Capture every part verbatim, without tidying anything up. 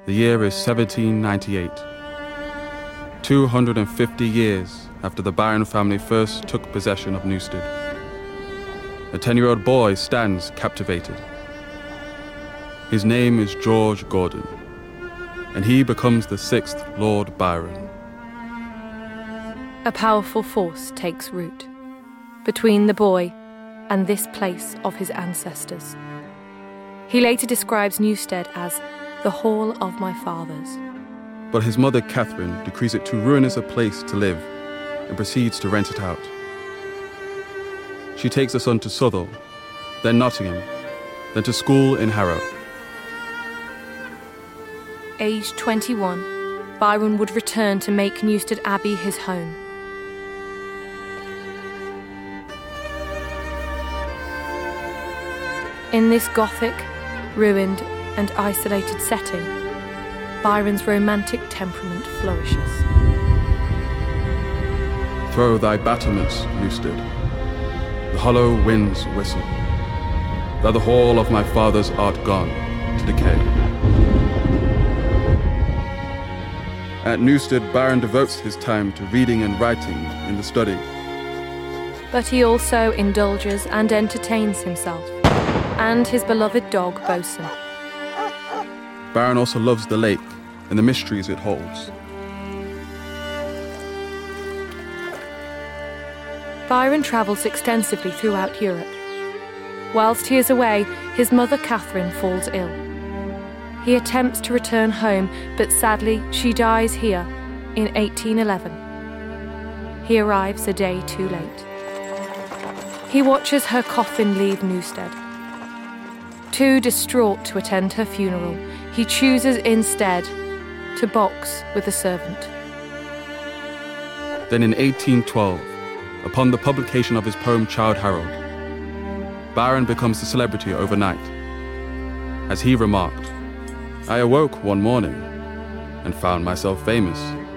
The year is seventeen ninety-eight. two hundred fifty years after the Byron family first took possession of Newstead. A ten-year-old boy stands captivated. His name is George Gordon, and he becomes the sixth Lord Byron. A powerful force takes root between the boy and this place of his ancestors. He later describes Newstead as the hall of my fathers. But his mother, Catherine, decrees it too ruinous a place to live and proceeds to rent it out. She takes the son to Southall, then Nottingham, then to school in Harrow. Aged twenty-one, Byron would return to make Newstead Abbey his home. In this Gothic, ruined and isolated setting, Byron's romantic temperament flourishes. Throw thy battlements, Newstead. The hollow winds whistle. Thou the hall of my fathers art gone to decay. At Newstead, Byron devotes his time to reading and writing in the study. But he also indulges and entertains himself and his beloved dog, Bosun. Byron also loves the lake and the mysteries it holds. Byron travels extensively throughout Europe. Whilst he is away, his mother Catherine falls ill. He attempts to return home, but sadly she dies here in eighteen eleven. He arrives a day too late. He watches her coffin leave Newstead. Too distraught to attend her funeral, he chooses instead to box with a servant. Then in eighteen twelve, upon the publication of his poem Childe Harold, Byron becomes a celebrity overnight. As he remarked, I awoke one morning and found myself famous.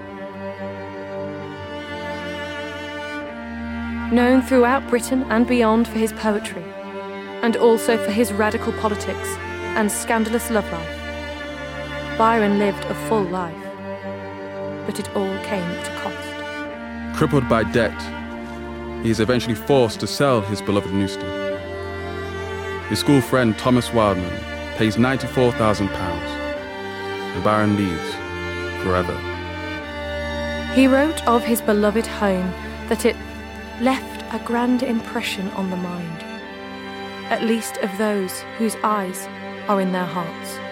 Known throughout Britain and beyond for his poetry, and also for his radical politics and scandalous love life, Byron lived a full life, but it all came at a cost. Crippled by debt, he is eventually forced to sell his beloved Newstead. His school friend Thomas Wildman pays ninety-four thousand pounds, and Byron leaves forever. He wrote of his beloved home that it left a grand impression on the mind, at least of those whose eyes are in their hearts.